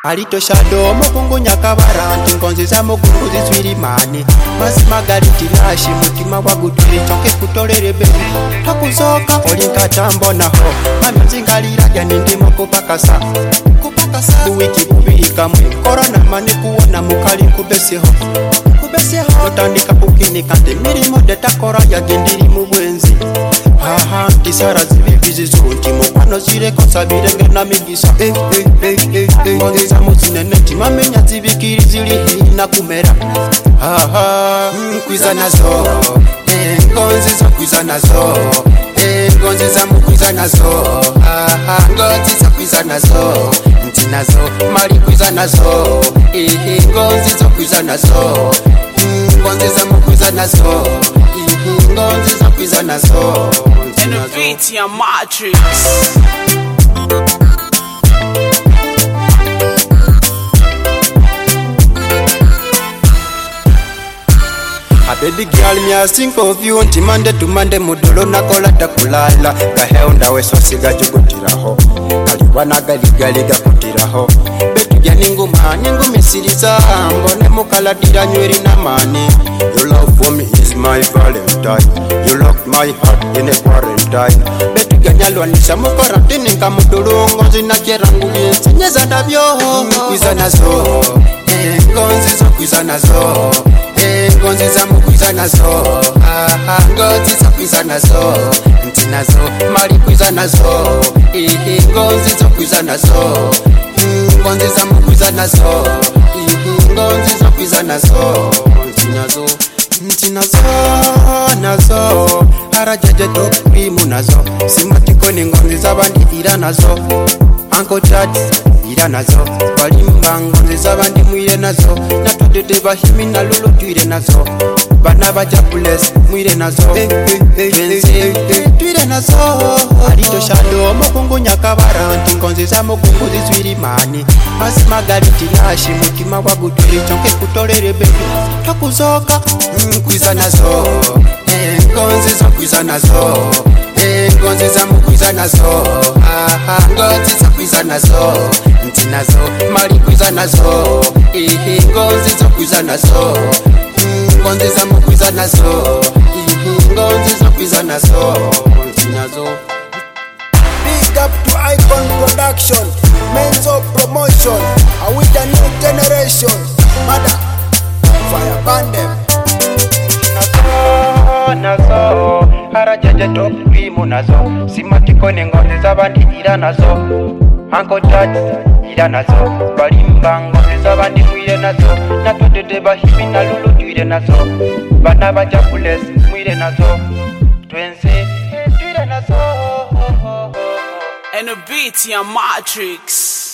Alito shadow mokungu nyakabara ntingonzi za mugungu ziswiri mani Masima galiti lashi mutima waguturi choke kutolere bebi Takuzoka olinka chambo naho Mamizi ngalira jani ndimo kupakasa Kuwiki kubiri kamwe Korona mani kuona mukali kubeseho Notandika kukini kante mirimo detakora ya gendiri mubwenzi Haha tisara zibibizi zonti Mupano zireko sabirenge na migisa Ngozi za muzinene timamenya zibikiri zili hina kumera Haha kwiza nazo Ngozi za kwiza nazo Ngozi za mkwiza nazo Haha ngozi za kwiza nazo Ntinazo mali kwiza nazo Ngozi za kwiza nazo Ngozi za mkwiza nazo Ngozi za kwiza nazo Innovate your matrix. Baby girl, me a think of you unti Monday to Monday mudolo nakola takulala Kaheo weso siga jugutiraho Kaliwana galigaliga kutiraho Betu ya ningu misiriza Mbone mukala dira nyweri na mani Your love for me is my valentine You locked my heart in a quarantine Betu ya nyalwa nisa mukarantini Nka mudolo ngozi na jerangu yensi Nyeza davyo Kwiza nazo Ngozi zo kwiza nazo Ngozi za mkwiza nazo Ngozi za kwiza nazo Ntinazo mali kwiza nazo Ngozi za kwiza nazo Ngozi za mkwiza nazo Ngozi za kwiza nazo Ntinazo nazo Harajaje tokimu nazo Simatiko ni ngozi za bandi ira nazo Uncle Chad ira nazo Balimba ngozi za bandi mwire nazo Natudede bahimi na lulu tuire nazo Bana bajapules mwire nazo tuire nazo Alito shadow mokungu nyakabara Ntingonzi za mugungu ziswiri mani Masima galiti lashi mutima waguturi Chonke kutolere bebi Takuzoka kwiza nazo Ngozi za kwiza nazo Ngozi za mkwiza nazo Ngozi za kwiza nazo Ntinazo mali kwiza nazo Ngozi za kwiza nazo Ngozi za mkwiza nazo Ngozi za kwiza nazo Ntinazo. Big up to Icon Production, Menzo Promotion, and with the new generation, Mother, fire burn them. Nazo harajaje tokimu nazo Simatiko ni ngozi za bandi ira nazo Uncle Chad ira nazo Balimba ngozi za bandi mwire nazo Natudede bahimi na lulu tuire nazo Bana bajapules mwire nazo Twense tuire nazo Innovate your matrix.